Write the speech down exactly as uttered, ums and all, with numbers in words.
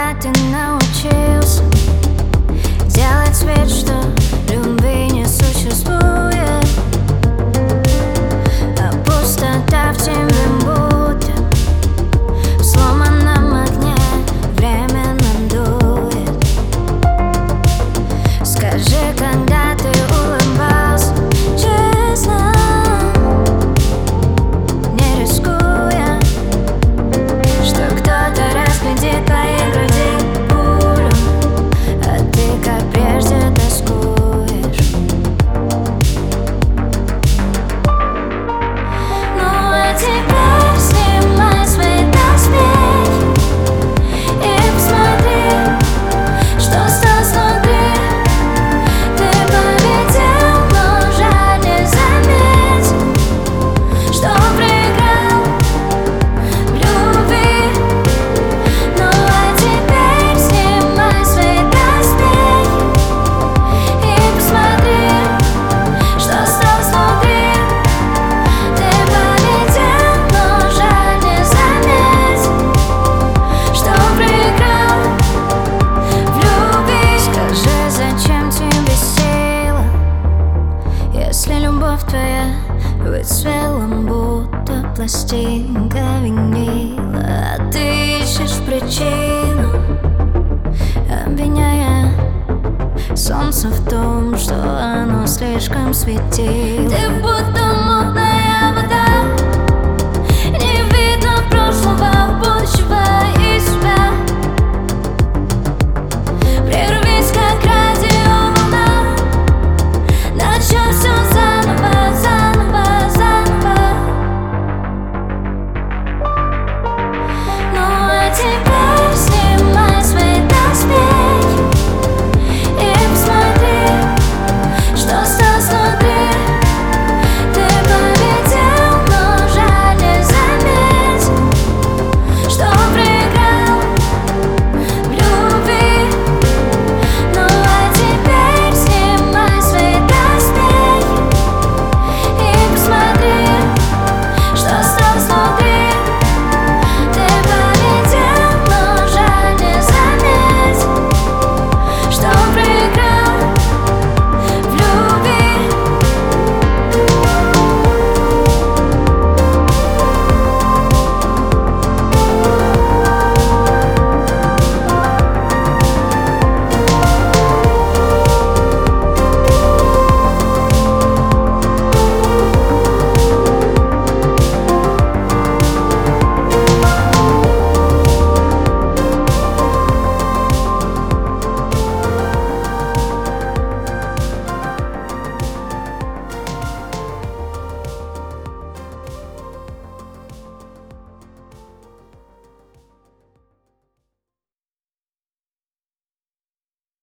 когда ты научился делать вид, что любви не существует, а пустота в тебе будто в сломанном огне временно дует. Скажи, когда ты улыбался честно, не рискуя, что кто-то разглядит твои груди пулю, а ты, как прежде, тоскуешь. Ну а теперь снимай свои доспехи и посмотри, что стало внутри. Ты победил, но жаль не заметил, что проиграл в любви. Ну а теперь снимай свои доспехи и посмотри, что стало внутри. Ты победил, но жаль не заметил, что проиграл в любви. Скажи, зачем тебе сила, если любовь твоя выцвела, будто пластинка винила, а ты ищешь причину, обвиняя солнце в том, что оно слишком светило. Ты будто мог